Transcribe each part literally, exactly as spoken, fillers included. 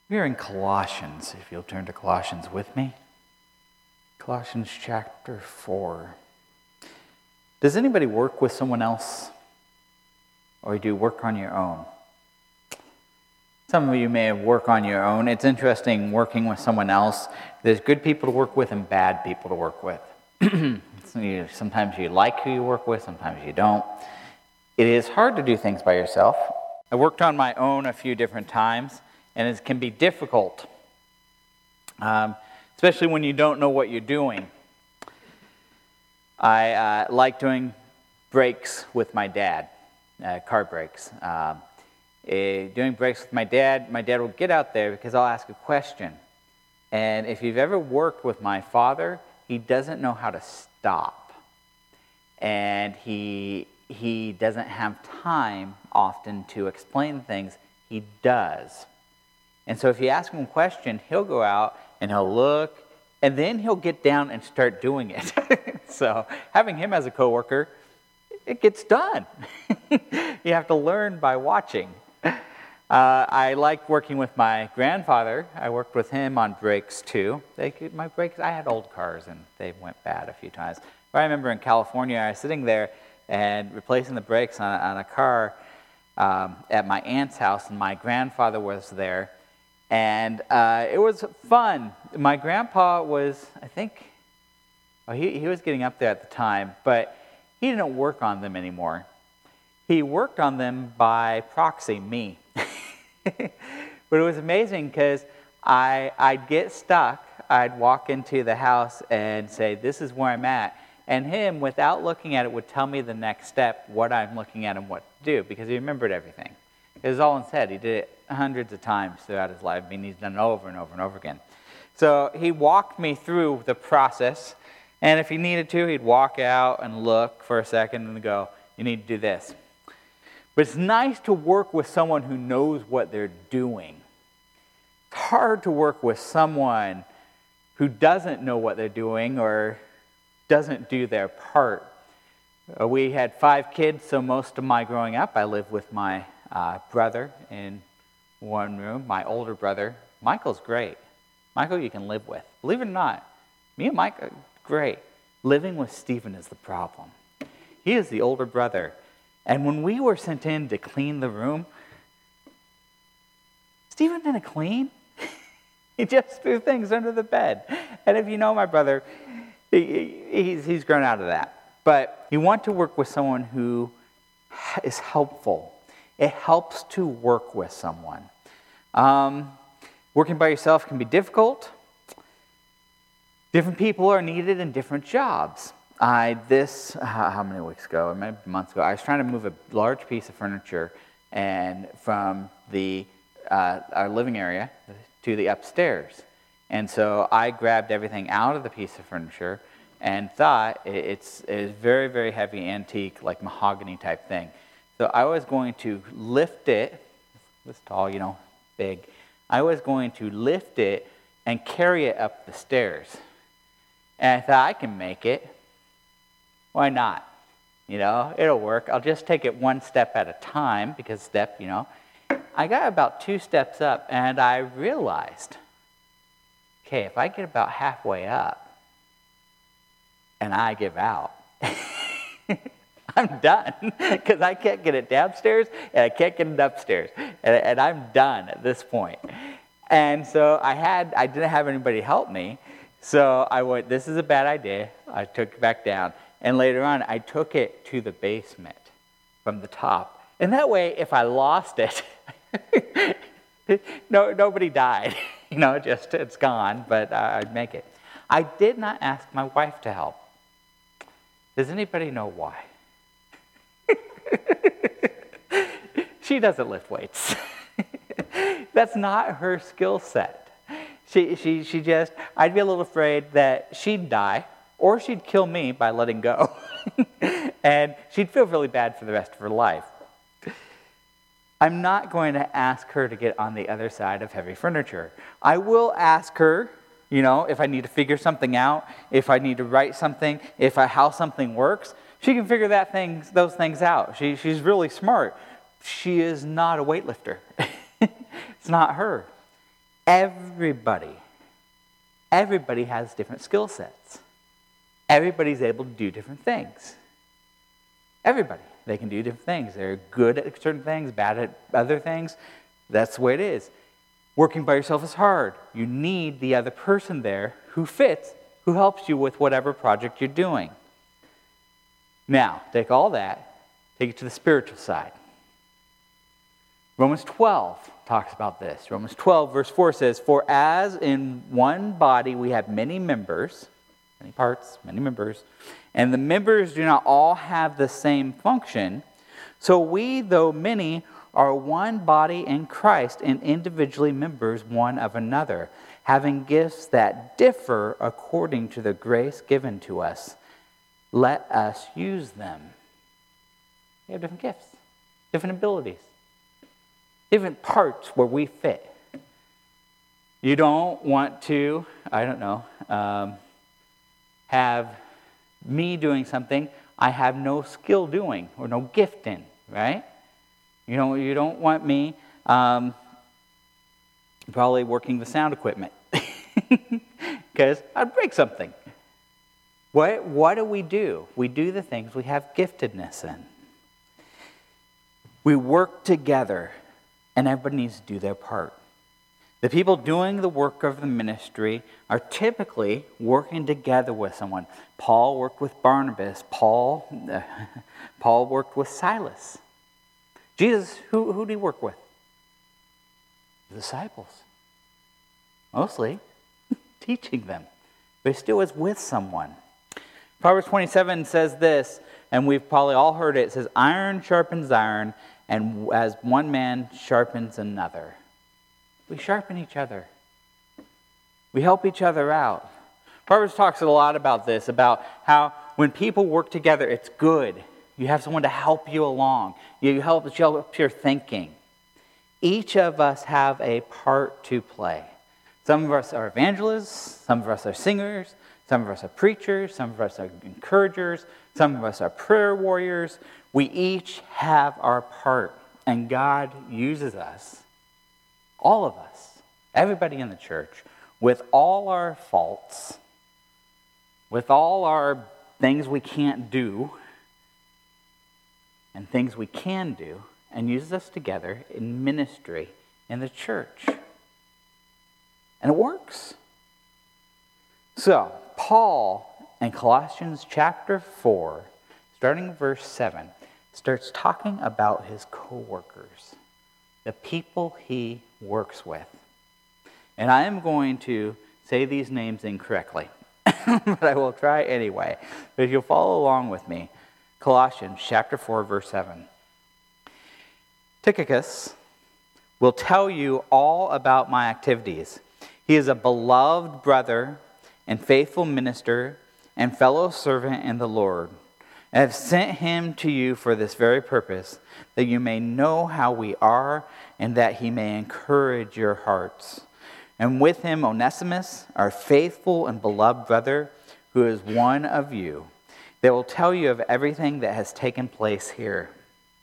We're in Colossians, if you'll turn to Colossians with me. Colossians chapter four. Does anybody work with someone else? Or do you work on your own? Some of you may work on your own. It's interesting working with someone else. There's good people to work with and bad people to work with. Sometimes you like who you work with, sometimes you don't. It is hard to do things by yourself. I worked on my own a few different times, and it can be difficult, um, especially when you don't know what you're doing. I uh, like doing breaks with my dad, uh, car breaks. Um, uh, doing breaks with my dad, my dad will get out there because I'll ask a question. And if you've ever worked with my father, he doesn't know how to stop. And he he doesn't have time often to explain things. He does. And so if you ask him a question, he'll go out and he'll look, and then he'll get down and start doing it. So having him as a coworker, it gets done. You have to learn by watching. Uh, I like working with my grandfather. I worked with him on brakes too. They could, my brakes, I had old cars and they went bad a few times. But I remember in California, I was sitting there and replacing the brakes on, on a car um, at my aunt's house, and my grandfather was there. And uh, it was fun. My grandpa was, I think, well, he, he was getting up there at the time, but he didn't work on them anymore. He worked on them by proxy, me. But it was amazing because I, I'd get stuck. I'd walk into the house and say, this is where I'm at. And him, without looking at it, would tell me the next step, what I'm looking at and what to do, because he remembered everything. It was all in his head. He did it hundreds of times throughout his life. I mean, he's done it over and over and over again. So he walked me through the process. And if he needed to, he'd walk out and look for a second and go, you need to do this. But it's nice to work with someone who knows what they're doing. It's hard to work with someone who doesn't know what they're doing or doesn't do their part. Uh, we had five kids, so most of my growing up, I lived with my uh, brother in one room, my older brother. Michael's great. Michael you can live with. Believe it or not, me and Mike are great. Living with Stephen is the problem. He is the older brother. And when we were sent in to clean the room, Stephen didn't clean. He just threw things under the bed. And if you know my brother, he, he's, he's grown out of that. But you want to work with someone who is helpful. It helps to work with someone. Um, working by yourself can be difficult. Different people are needed in different jobs. I this how many weeks ago, maybe months ago, I was trying to move a large piece of furniture and from the uh, our living area to the upstairs. And so I grabbed everything out of the piece of furniture and thought it's it's very, very heavy antique, like mahogany type thing. So I was going to lift it, this tall, you know, big. I was going to lift it and carry it up the stairs. And I thought, I can make it. Why not? You know, it'll work. I'll just take it one step at a time, because step, you know. I got about two steps up, and I realized, okay, if I get about halfway up, and I give out, I'm done, because I can't get it downstairs, and I can't get it upstairs, and, and I'm done at this point. And so I had, I didn't have anybody help me, so I went, this is a bad idea. I took it back down, and later on, I took it to the basement from the top. And that way, if I lost it, no, nobody died. You know, just it's gone, but I'd make it. I did not ask my wife to help. Does anybody know why? She doesn't lift weights. That's not her skill set. She, she, she just, I'd be a little afraid that she'd die, or she'd kill me by letting go. And she'd feel really bad for the rest of her life. I'm not going to ask her to get on the other side of heavy furniture. I will ask her, you know, if I need to figure something out, if I need to write something, if I, how something works. She can figure that things, those things out. She, she's really smart. She is not a weightlifter. It's not her. everybody, everybody has different skill sets. Everybody's able to do different things. Everybody. They can do different things. They're good at certain things, bad at other things. That's the way it is. Working by yourself is hard. You need the other person there who fits, who helps you with whatever project you're doing. Now, take all that, take it to the spiritual side. Romans twelve talks about this. Romans twelve, verse four says, "For as in one body we have many members," many parts, many members, "and the members do not all have the same function, so we, though many, are one body in Christ and individually members one of another, having gifts that differ according to the grace given to us. Let us use them." We have different gifts, different abilities, different parts where we fit. You don't want to, I don't know, um, have me doing something I have no skill doing or no gift in, right? You know, you don't want me um, probably working the sound equipment because I'd break something. What, what do we do? We do the things we have giftedness in. We work together, and everybody needs to do their part. The people doing the work of the ministry are typically working together with someone. Paul worked with Barnabas. Paul, uh, Paul worked with Silas. Jesus, who, who did he work with? The disciples. Mostly teaching them. But he still was with someone. Proverbs twenty-seven says this, and we've probably all heard it. It says, "Iron sharpens iron, and as one man sharpens another." We sharpen each other. We help each other out. Proverbs talks a lot about this, about how when people work together, it's good. You have someone to help you along. You help, you help your thinking. Each of us have a part to play. Some of us are evangelists. Some of us are singers. Some of us are preachers. Some of us are encouragers. Some of us are prayer warriors. We each have our part, and God uses us. All of us, everybody in the church, with all our faults, with all our things we can't do, and things we can do, and uses us together in ministry in the church. And it works. So, Paul in Colossians chapter four, starting verse seven, starts talking about his co-workers, the people he works with. And I am going to say these names incorrectly, but I will try anyway. But if you'll follow along with me, Colossians chapter four, verse seven. "Tychicus will tell you all about my activities. He is a beloved brother and faithful minister and fellow servant in the Lord. I have sent him to you for this very purpose, that you may know how we are and that he may encourage your hearts. And with him Onesimus, our faithful and beloved brother, who is one of you. They will tell you of everything that has taken place here.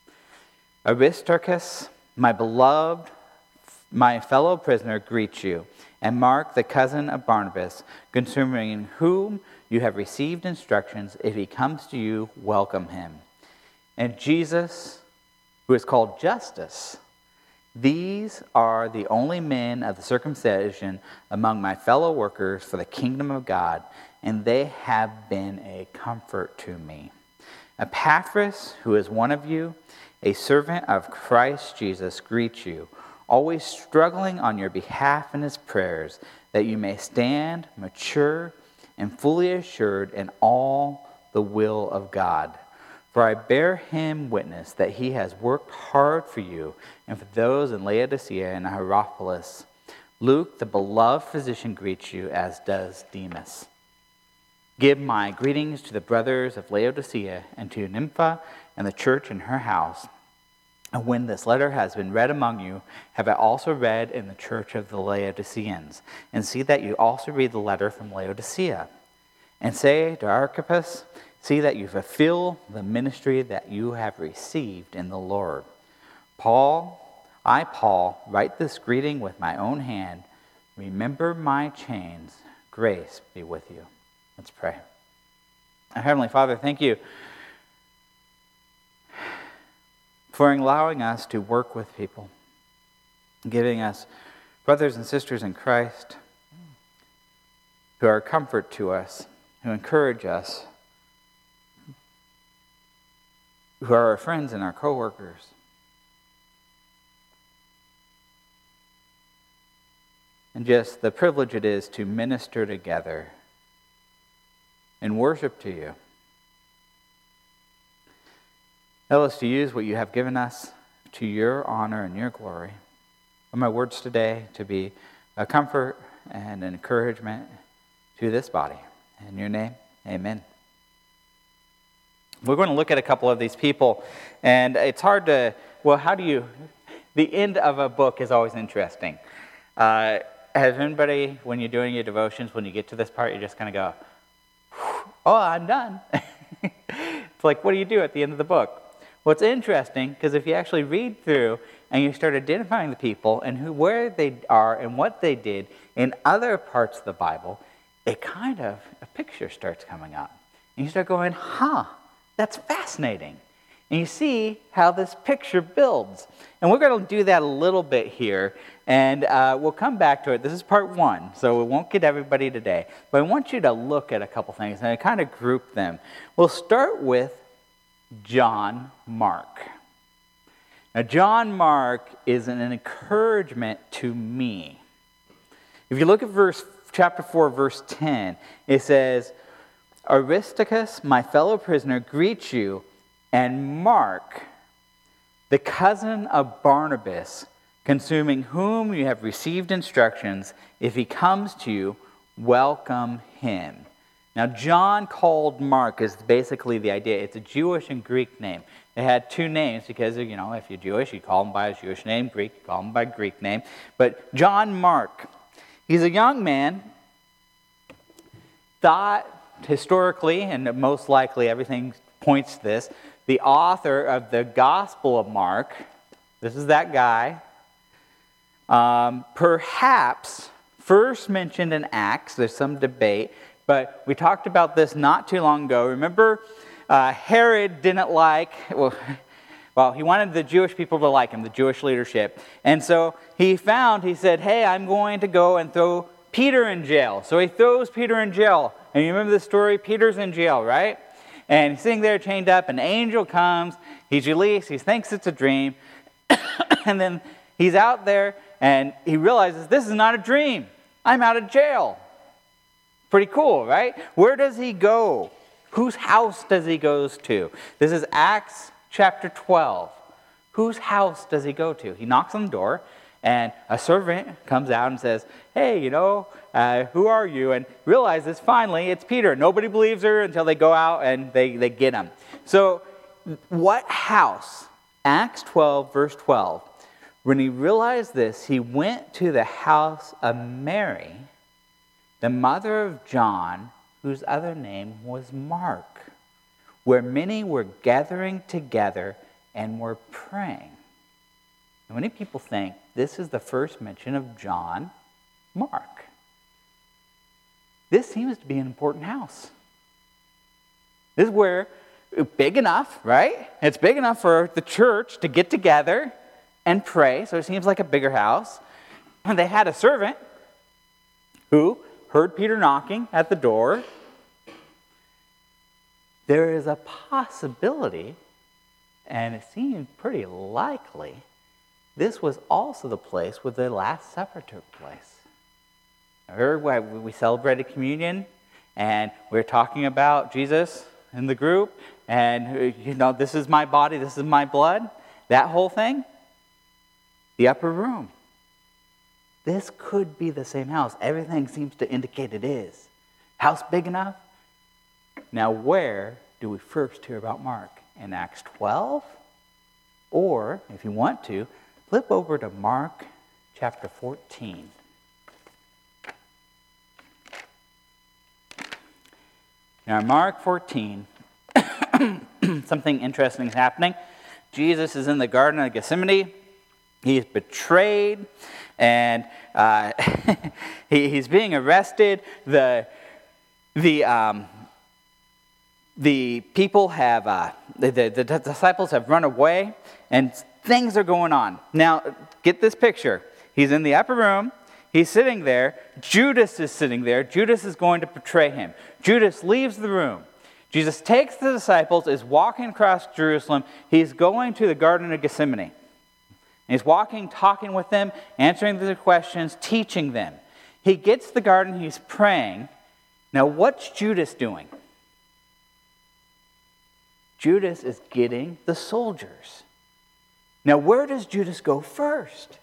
Aristarchus, my beloved, my fellow prisoner, greets you, and Mark, the cousin of Barnabas, concerning whom you have received instructions. If he comes to you, welcome him. And Jesus, who is called Justus. These are the only men of the circumcision among my fellow workers for the kingdom of God, and they have been a comfort to me. Epaphras, who is one of you, a servant of Christ Jesus, greets you, always struggling on your behalf in his prayers, that you may stand mature and fully assured in all the will of God. For I bear him witness that he has worked hard for you and for those in Laodicea and Hierapolis. Luke, the beloved physician, greets you, as does Demas. Give my greetings to the brothers of Laodicea and to Nympha and the church in her house. And when this letter has been read among you, have I also read in the church of the Laodiceans. And see that you also read the letter from Laodicea. And say to Archippus, see that you fulfill the ministry that you have received in the Lord. Paul, I, Paul, write this greeting with my own hand. Remember my chains. Grace be with you. Let's pray. Our Heavenly Father, thank you for allowing us to work with people, giving us brothers and sisters in Christ who are a comfort to us, who encourage us, who are our friends and our co-workers. And just the privilege it is to minister together and worship to you. Help us to use what you have given us to your honor and your glory. For my words today to be a comfort and an encouragement to this body. In your name, amen. We're going to look at a couple of these people, and it's hard to, well, how do you, the end of a book is always interesting. Uh, has anybody, when you're doing your devotions, when you get to this part, you just kind of go, oh, I'm done. It's like, what do you do at the end of the book? Well, it's interesting, because if you actually read through and you start identifying the people and who, where they are and what they did in other parts of the Bible, it kind of, a picture starts coming up. And you start going, huh, that's fascinating. And you see how this picture builds. And we're going to do that a little bit here, and uh, we'll come back to it. This is part one, so we won't get everybody today. But I want you to look at a couple things and I kind of group them. We'll start with John Mark. Now, John Mark is an encouragement to me. If you look at verse chapter four, verse ten, it says, Aristarchus, my fellow prisoner, greets you, and Mark, the cousin of Barnabas, concerning whom you have received instructions, if he comes to you, welcome him. Now, John called Mark is basically the idea. It's a Jewish and Greek name. They had two names because, you know, if you're Jewish, you call him by his Jewish name. Greek, you call him by Greek name. But John Mark, he's a young man, thought historically, and most likely everything points to this, the author of the Gospel of Mark, this is that guy, um, perhaps first mentioned in Acts. There's some debate. But we talked about this not too long ago. Remember, uh, Herod didn't like, well, well, he wanted the Jewish people to like him, the Jewish leadership. And so he found, he said, hey, I'm going to go and throw Peter in jail. So he throws Peter in jail. And you remember the story? Peter's in jail, right? And he's sitting there chained up. An angel comes. He's released. He thinks it's a dream. And then he's out there and he realizes this is not a dream. I'm out of jail. Pretty cool, right? Where does he go? Whose house does he go to? This is Acts chapter twelve. Whose house does he go to? He knocks on the door, and a servant comes out and says, hey, you know, uh, who are you? And realizes finally it's Peter. Nobody believes her until they go out and they, they get him. So what house? Acts twelve, verse twelve. When he realized this, he went to the house of Mary, the mother of John, whose other name was Mark, where many were gathering together and were praying. And many people think this is the first mention of John Mark. This seems to be an important house. This is where, big enough, right? It's big enough for the church to get together and pray, so it seems like a bigger house. And they had a servant who heard Peter knocking at the door. There is a possibility, and it seemed pretty likely, this was also the place where the Last Supper took place. Remember we celebrated communion, and we were talking about Jesus in the group, and, you know, this is my body, this is my blood, that whole thing. The upper room. This could be the same house. Everything seems to indicate it is. House big enough? Now, where do we first hear about Mark? In Acts twelve? Or, if you want to, flip over to Mark chapter fourteen. Now, in Mark fourteen, something interesting is happening. Jesus is in the Garden of Gethsemane. He's betrayed, and uh, he, he's being arrested. The the um, the people have uh, the, the the disciples have run away, and things are going on. Now, get this picture. He's in the upper room. He's sitting there. Judas is sitting there. Judas is going to betray him. Judas leaves the room. Jesus takes the disciples, is walking across Jerusalem. He's going to the Garden of Gethsemane. He's walking, talking with them, answering their questions, teaching them. He gets to the garden, he's praying. Now, what's Judas doing? Judas is getting the soldiers. Now, where does Judas go first?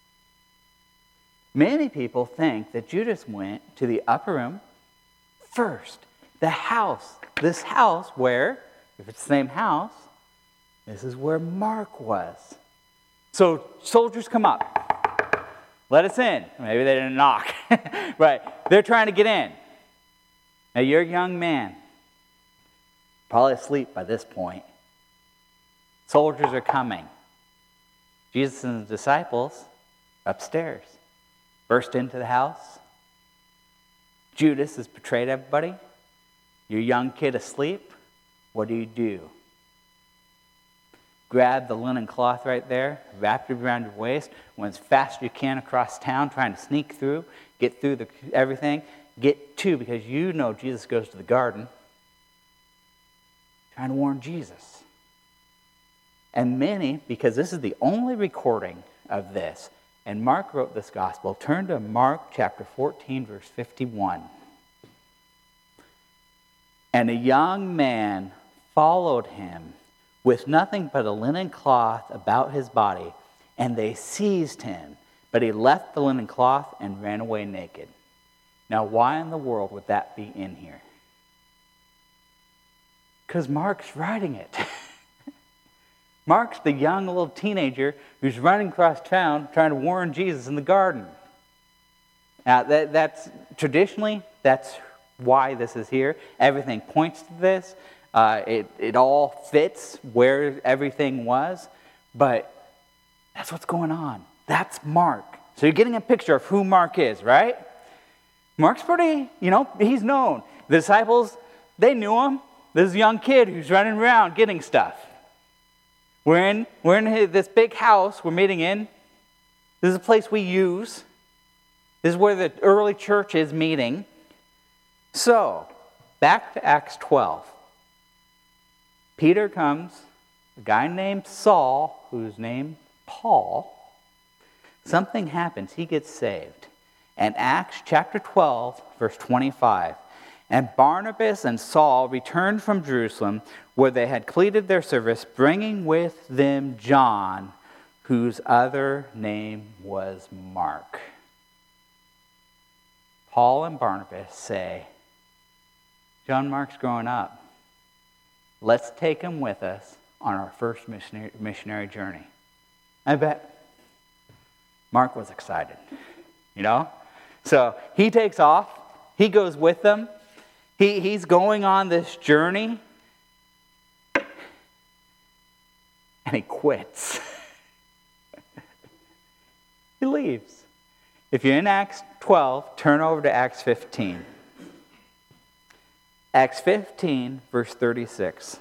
Many people think that Judas went to the upper room first. The house. This house where, if it's the same house, this is where Mark was. So soldiers come up. Let us in. Maybe they didn't knock. Right. They're trying to get in. Now you're a young man. Probably asleep by this point. Soldiers are coming. Jesus and the disciples upstairs. Burst into the house. Judas has betrayed everybody. Your young kid asleep. What do you do? Grab the linen cloth right there, wrap it around your waist, went as fast as you can across town, trying to sneak through, get through the, everything, get to, because you know Jesus goes to the garden, trying to warn Jesus. And many, because this is the only recording of this, and Mark wrote this gospel, turn to Mark chapter fourteen, verse fifty-one. And a young man followed him with nothing but a linen cloth about his body, and they seized him. But he left the linen cloth and ran away naked. Now, why in the world would that be in here? Because Mark's writing it. Mark's the young little teenager who's running across town trying to warn Jesus in the garden. Now, that, that's traditionally, that's why this is here. Everything points to this. Uh, it, it all fits where everything was, but that's what's going on. That's Mark. So you're getting a picture of who Mark is, right? Mark's pretty, you know, he's known. The disciples, they knew him. This is a young kid who's running around getting stuff. We're in, we're in his, this big house we're meeting in. This is a place we use. This is where the early church is meeting. So, back to Acts twelve. Peter comes, a guy named Saul, whose name Paul. Something happens. He gets saved. And Acts chapter twelve, verse twenty-five. And Barnabas and Saul returned from Jerusalem, where they had completed their service, bringing with them John, whose other name was Mark. Paul and Barnabas say, John Mark's growing up. Let's take him with us on our first missionary, missionary journey. I bet Mark was excited, you know? So he takes off. He goes with them. He, he's going on this journey. And he quits. He leaves. If you're in Acts twelve, turn over to Acts fifteen. Acts fifteen, verse thirty-six.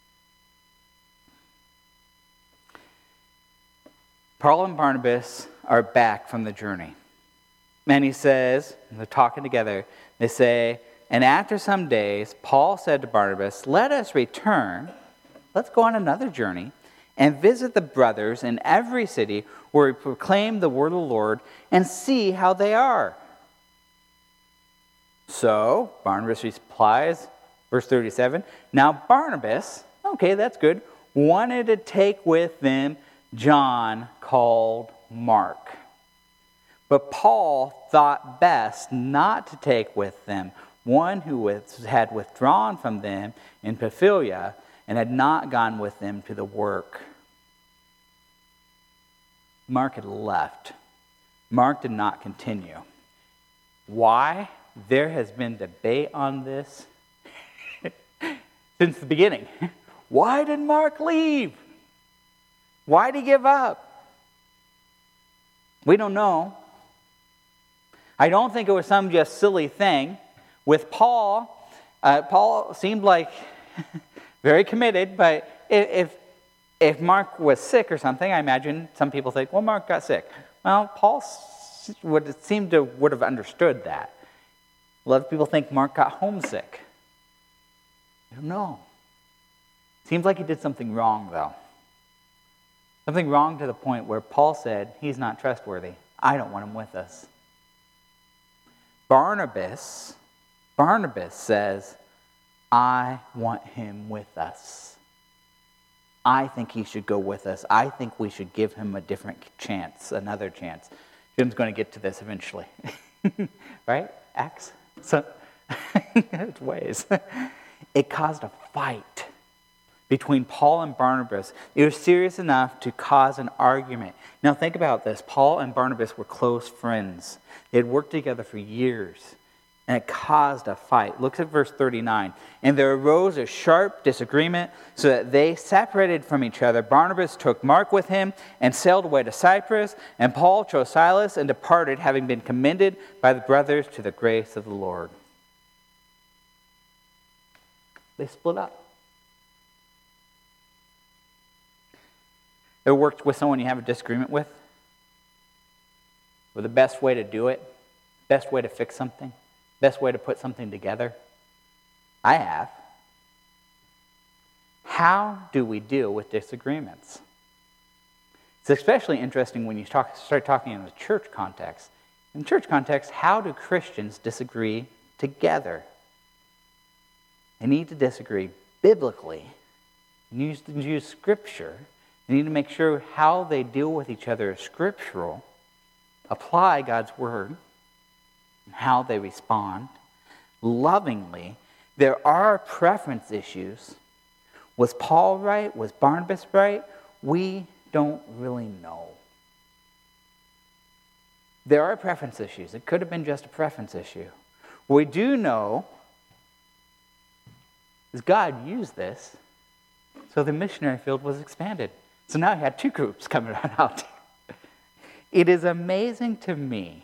Paul and Barnabas are back from the journey. And he says, they're talking together, they say, and after some days, Paul said to Barnabas, let us return, let's go on another journey, and visit the brothers in every city where we proclaim the word of the Lord and see how they are. So, Barnabas replies, verse thirty-seven, now Barnabas, okay, that's good, wanted to take with them John called Mark. But Paul thought best not to take with them one who had withdrawn from them in Pamphylia and had not gone with them to the work. Mark had left. Mark did not continue. Why? There has been debate on this since the beginning. Why did Mark leave? Why did he give up? We don't know. I don't think it was some just silly thing. With Paul, uh, Paul seemed like very committed, but if if Mark was sick or something, I imagine some people think, well, Mark got sick. Well, Paul would seem to would have understood that. A lot of people think Mark got homesick. I don't know. Seems like he did something wrong, though. Something wrong to the point where Paul said, he's not trustworthy. I don't want him with us. Barnabas, Barnabas says, I want him with us. I think he should go with us. I think we should give him a different chance, another chance. Jim's going to get to this eventually. Right? Acts? So, it's ways. It caused a fight between Paul and Barnabas. It was serious enough to cause an argument. Now think about this. Paul and Barnabas were close friends. They had worked together for years. And it caused a fight. Look at verse thirty-nine. And there arose a sharp disagreement, so that they separated from each other. Barnabas took Mark with him and sailed away to Cyprus. And Paul chose Silas and departed, having been commended by the brothers to the grace of the Lord. They split up. Ever worked with someone you have a disagreement with? Or the best way to do it? Best way to fix something? Best way to put something together? I have. How do we deal with disagreements? It's especially interesting when you talk, start talking in the church context. In church context, how do Christians disagree together? They need to disagree biblically. They need to use Scripture. They need to make sure how they deal with each other is scriptural, apply God's Word, and how they respond lovingly. There are preference issues. Was Paul right? Was Barnabas right? We don't really know. There are preference issues. It could have been just a preference issue. What we do know is God used this so the missionary field was expanded. So now you had two groups coming out. It is amazing to me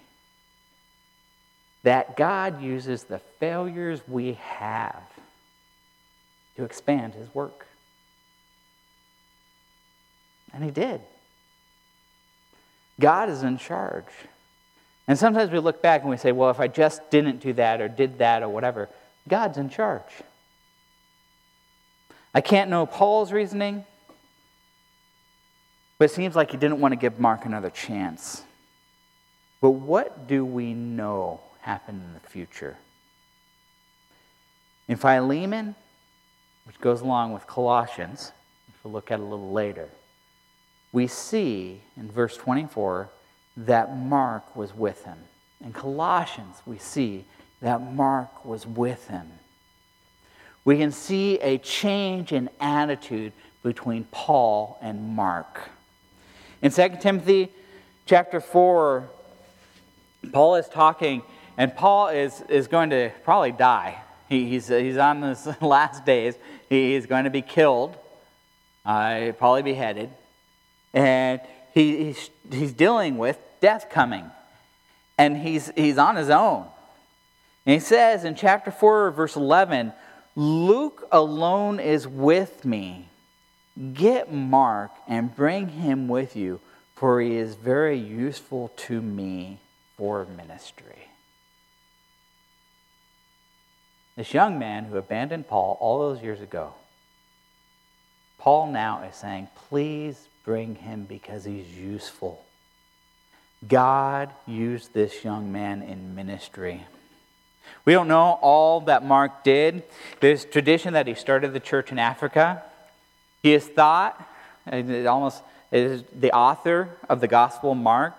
that God uses the failures we have to expand His work. And He did. God is in charge. And sometimes we look back and we say, well, if I just didn't do that or did that or whatever, God's in charge. I can't know Paul's reasoning, but it seems like he didn't want to give Mark another chance. But what do we know happened in the future? In Philemon, which goes along with Colossians, which we'll look at a little later, we see in verse twenty-four that Mark was with him. In Colossians, we see that Mark was with him. We can see a change in attitude between Paul and Mark. In Second Timothy chapter four, Paul is talking, and Paul is, is going to probably die. He, he's, he's on his last days. He, he's going to be killed, uh, probably beheaded. And he, he's, he's dealing with death coming. And he's, he's on his own. And he says in chapter four, verse eleven, Luke alone is with me. Get Mark and bring him with you, for he is very useful to me for ministry. This young man who abandoned Paul all those years ago, Paul now is saying, please bring him because he's useful. God used this young man in ministry. We don't know all that Mark did. There's tradition that he started the church in Africa. He is thought, it almost is the author of the Gospel of Mark.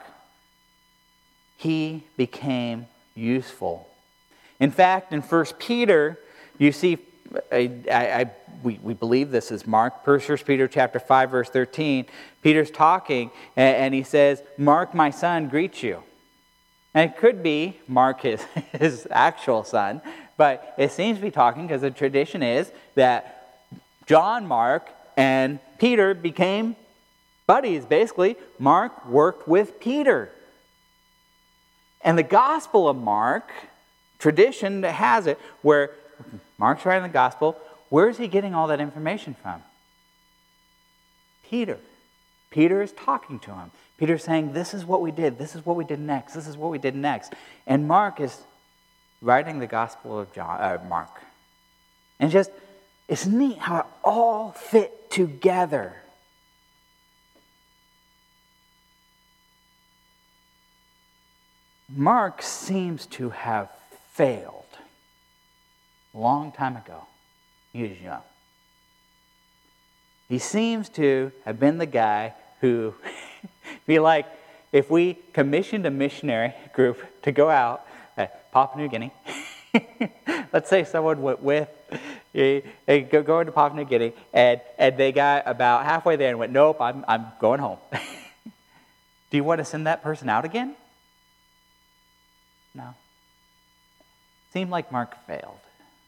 He became useful. In fact, in First Peter, you see, I, I, we, we believe this is Mark, First Peter chapter five, verse thirteen. Peter's talking, and, and he says, Mark, my son, greets you. And it could be Mark, his, his actual son, but it seems to be talking because the tradition is that John Mark and Peter became buddies, basically. Mark worked with Peter. And the Gospel of Mark, tradition has it, where Mark's writing the Gospel, where is he getting all that information from? Peter. Peter is talking to him. Peter's saying, this is what we did, this is what we did next, this is what we did next. And Mark is writing the Gospel of John, uh, Mark. And just, it's neat how it all fit together. Mark seems to have failed a long time ago. He was young. He seems to have been the guy who, be like, if we commissioned a missionary group to go out at Papua New Guinea, let's say someone went with, they go, go into Papua New Guinea, and, and they got about halfway there and went, nope, I'm, I'm going home. Do you want to send that person out again? No. Seemed like Mark failed.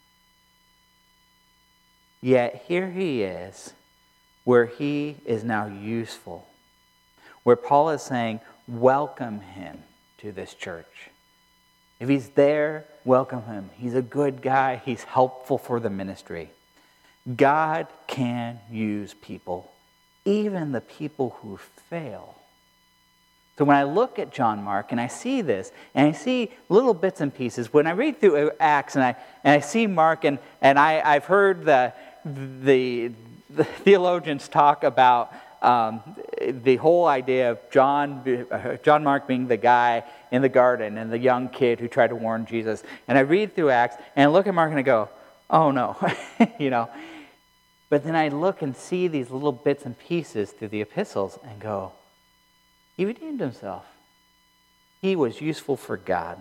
Yet here he is, where he is now useful. Where Paul is saying, welcome him to this church. If he's there, welcome him. He's a good guy. He's helpful for the ministry. God can use people, even the people who fail. So when I look at John Mark and I see this, and I see little bits and pieces, when I read through Acts and I and I see Mark, and, and I, I've heard the, the, the theologians talk about um, the whole idea of John, John Mark being the guy in the garden and the young kid who tried to warn Jesus. And I read through Acts and I look at Mark and I go, oh no, you know. But then I look and see these little bits and pieces through the epistles and go, he redeemed himself. He was useful for God.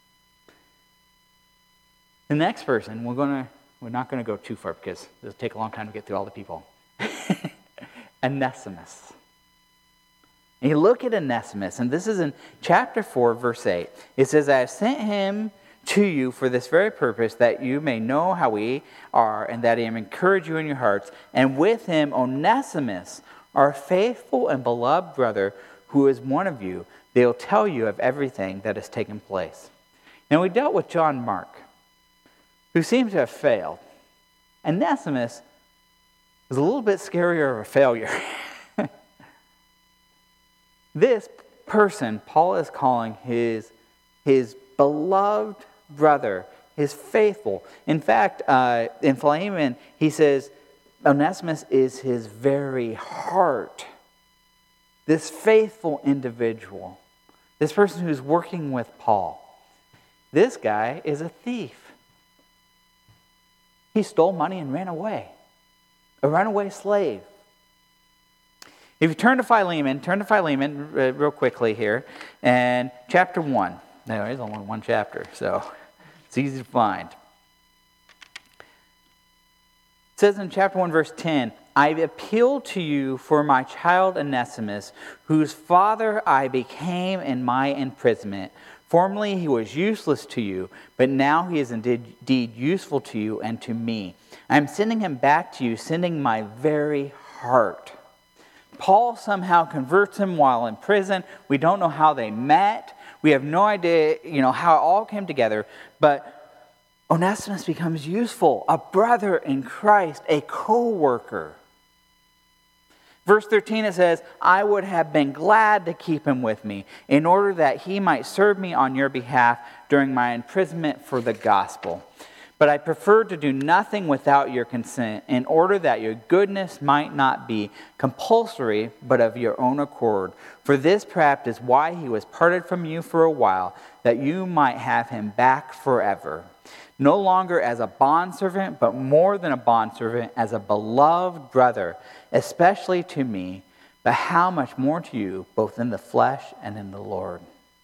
The next person, we're going to, we're not going to go too far because it'll take a long time to get through all the people. Onesimus. And you look at Onesimus, and this is in chapter four, verse eight. It says, I have sent him to you for this very purpose, that you may know how we are, and that he may encourage you in your hearts. And with him, Onesimus, our faithful and beloved brother, who is one of you. They'll tell you of everything that has taken place. Now, we dealt with John Mark, who seems to have failed. Onesimus was a little bit scarier of a failure. This person, Paul is calling his, his beloved brother, his faithful. In fact, uh, in Philemon, he says, Onesimus is his very heart. This faithful individual, this person who's working with Paul, this guy is a thief. He stole money and ran away. A runaway slave. If you turn to Philemon, turn to Philemon uh, real quickly here, and chapter one. Now, there's only one chapter, so it's easy to find. It says in chapter one, verse ten, I appeal to you for my child Onesimus, whose father I became in my imprisonment. Formerly he was useless to you, but now he is indeed useful to you and to me. I am sending him back to you, sending my very heart. Paul somehow converts him while in prison. We don't know how they met. We have no idea, you know, how it all came together. But Onesimus becomes useful, a brother in Christ, a co-worker. Verse thirteen, it says, I would have been glad to keep him with me, in order that he might serve me on your behalf during my imprisonment for the gospel. But I preferred to do nothing without your consent, in order that your goodness might not be compulsory, but of your own accord. For this perhaps is why he was parted from you for a while, that you might have him back forever. No longer as a bondservant, but more than a bondservant, as a beloved brother, especially to me, but how much more to you, both in the flesh and in the Lord.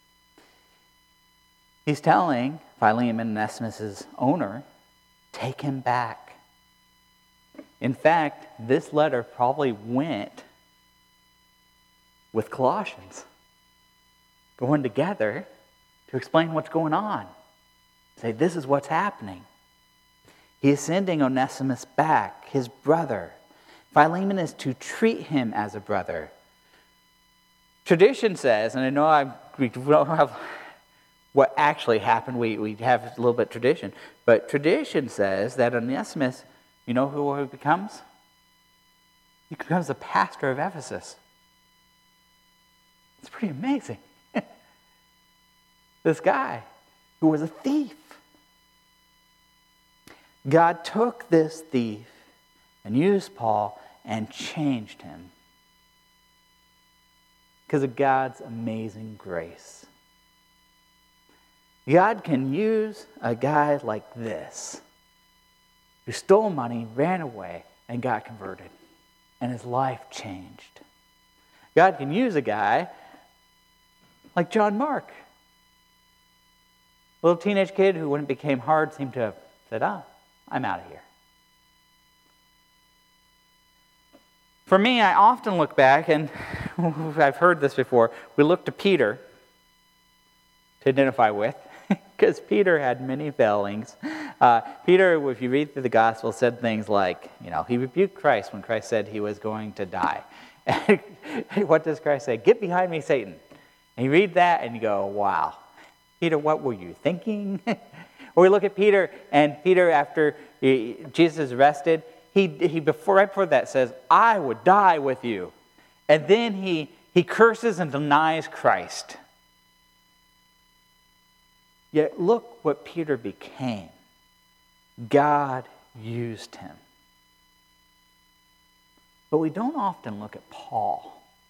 He's telling Philemon, Onesimus' owner, take him back. In fact, this letter probably went with Colossians, going together to explain what's going on. Say, this is what's happening. He is sending Onesimus back, his brother. Philemon is to treat him as a brother. Tradition says, and I know I, we don't have, what actually happened. We, we have a little bit of tradition. But tradition says that Onesimus, you know who he becomes? He becomes the pastor of Ephesus. It's pretty amazing. This guy who was a thief. God took this thief and used Paul and changed him because of God's amazing grace. God can use a guy like this who stole money, ran away, and got converted, and his life changed. God can use a guy like John Mark, a little teenage kid who, when it became hard, seemed to have said, ah, I'm out of here. For me, I often look back, and I've heard this before, we look to Peter to identify with, because Peter had many failings. Uh, Peter, if you read through the Gospel, said things like, you know, he rebuked Christ when Christ said he was going to die. And what does Christ say? Get behind me, Satan. And you read that and you go, wow. Peter, what were you thinking? Or we look at Peter, and Peter, after he, Jesus is arrested, he, he before right before that says, I would die with you. And then he, he curses and denies Christ. Yet look what Peter became. God used him. But we don't often look at Paul.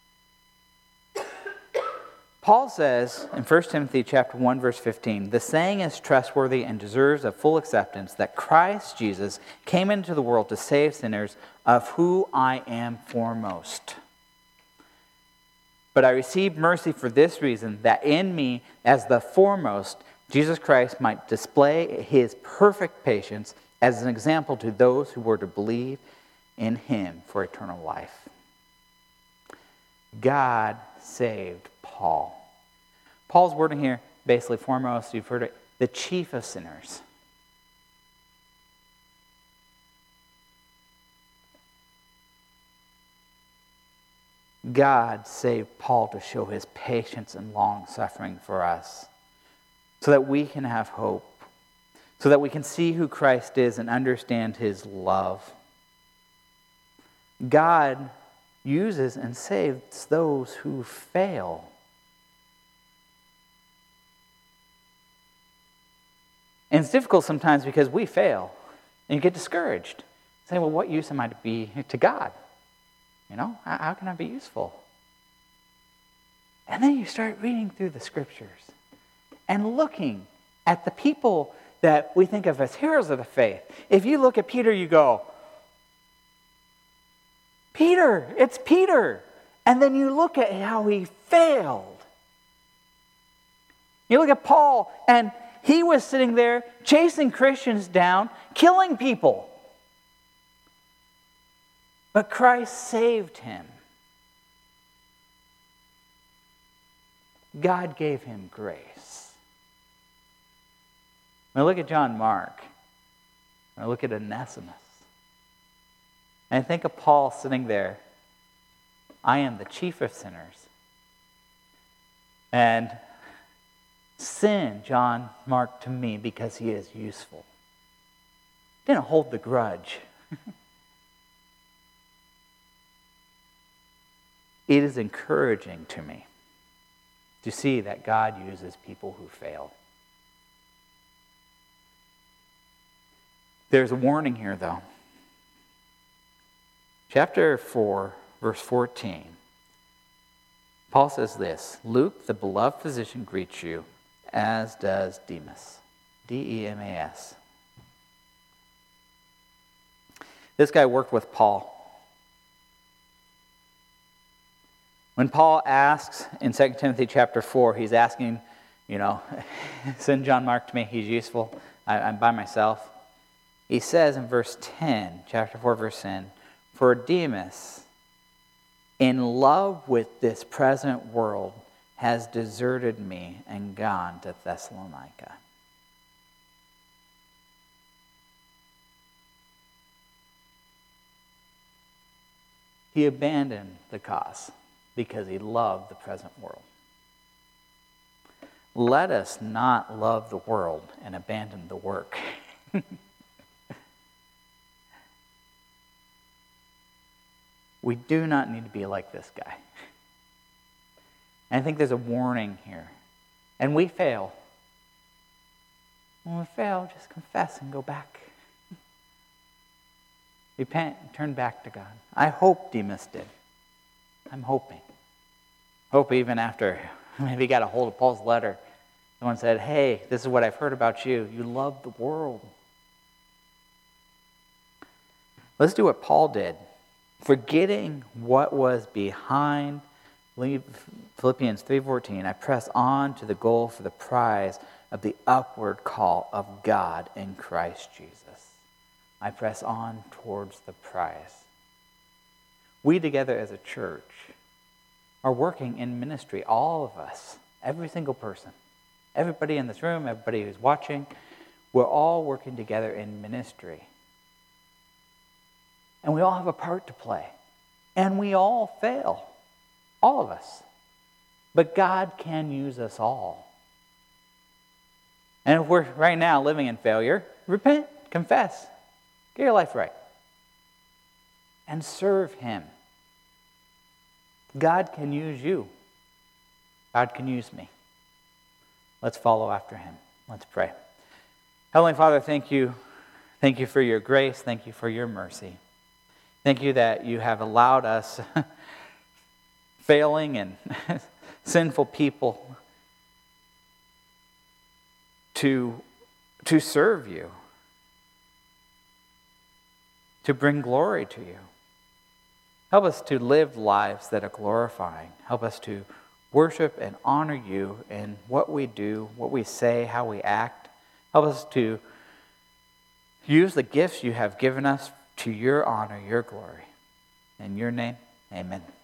Paul says in First Timothy chapter one, verse fifteen, the saying is trustworthy and deserves of full acceptance that Christ Jesus came into the world to save sinners, of who I am foremost. But I received mercy for this reason, that in me, as the foremost, Jesus Christ might display his perfect patience as an example to those who were to believe in him for eternal life. God saved Paul. Paul's wording here, basically foremost, you've heard it, the chief of sinners. God saved Paul to show his patience and long suffering for us, so that we can have hope, so that we can see who Christ is and understand his love. God uses and saves those who fail. And it's difficult sometimes because we fail and you get discouraged. Saying, well, what use am I to be to God? You know, how, how can I be useful? And then you start reading through the scriptures and looking at the people that we think of as heroes of the faith. If you look at Peter, you go, Peter, it's Peter. And then you look at how he failed. You look at Paul, and he was sitting there chasing Christians down, killing people. But Christ saved him. God gave him grace. When I look at John Mark, when I look at Onesimus, and I think of Paul sitting there, I am the chief of sinners. And sin, John Mark, to me because he is useful. Didn't hold the grudge. It is encouraging to me to see that God uses people who fail. There's a warning here, though. Chapter four, verse fourteen. Paul says this, Luke, the beloved physician, greets you, as does Demas. D E M A S. This guy worked with Paul. When Paul asks in Second Timothy chapter four, he's asking, you know, send John Mark to me, he's useful, I, I'm by myself. He says in verse ten, chapter four, verse ten, for Demas, in love with this present world, has deserted me and gone to Thessalonica. He abandoned the cause because he loved the present world. let us not love the world and abandon the work. We do not need to be like this guy. And I think there's a warning here. And we fail. When we fail, just confess and go back. Repent and turn back to God. I hope Demas did. I'm hoping. Hope even after maybe he got a hold of Paul's letter. Someone said, hey, this is what I've heard about you. You love the world. Let's do what Paul did. Forgetting what was behind, Philippians three fourteen, I press on to the goal for the prize of the upward call of God in Christ Jesus. I press on towards the prize. We together as a church are working in ministry, all of us, every single person, everybody in this room, everybody who's watching, we're all working together in ministry. And we all have a part to play. And we all fail. All of us. But God can use us all. And if we're right now living in failure, repent, confess, get your life right. And serve Him. God can use you. God can use me. Let's follow after Him. Let's pray. Heavenly Father, thank you. Thank you for your grace. Thank you for your mercy. Thank you that you have allowed us, failing and sinful people, to, to serve you, to bring glory to you. Help us to live lives that are glorifying. Help us to worship and honor you in what we do, what we say, how we act. Help us to use the gifts you have given us to your honor, your glory. In your name, amen.